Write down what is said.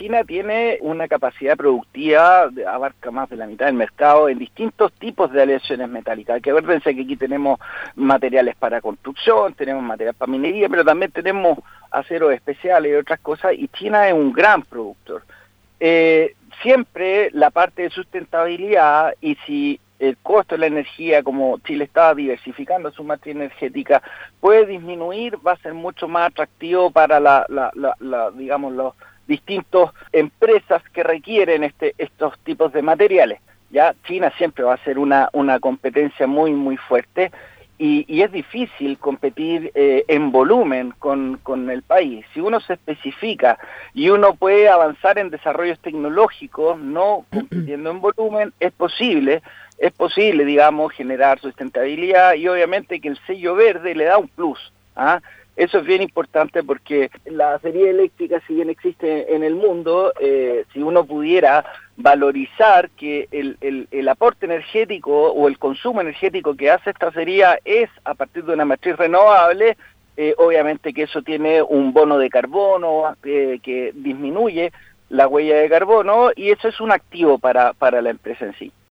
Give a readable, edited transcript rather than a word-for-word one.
China tiene una capacidad productiva, abarca más de la mitad del mercado en distintos tipos de aleaciones metálicas. Que acuérdense que aquí tenemos materiales para construcción, tenemos material para minería, pero también tenemos aceros especiales y otras cosas, y China es un gran productor. Siempre la parte de sustentabilidad, y si el costo de la energía, como Chile está diversificando su matriz energética, puede disminuir, va a ser mucho más atractivo para digamos, los distintos empresas que requieren estos tipos de materiales. Ya China siempre va a ser una competencia muy, muy fuerte, y es difícil competir en volumen con el país. Si uno se especifica y uno puede avanzar en desarrollos tecnológicos, no compitiendo en volumen, es posible, digamos, generar sustentabilidad, y obviamente que el sello verde le da un plus, ¿ah? Eso es bien importante porque la batería eléctrica, si bien existe en el mundo, si uno pudiera valorizar que el aporte energético o el consumo energético que hace esta batería es a partir de una matriz renovable, obviamente que eso tiene un bono de carbono que disminuye la huella de carbono, y eso es un activo para la empresa en sí.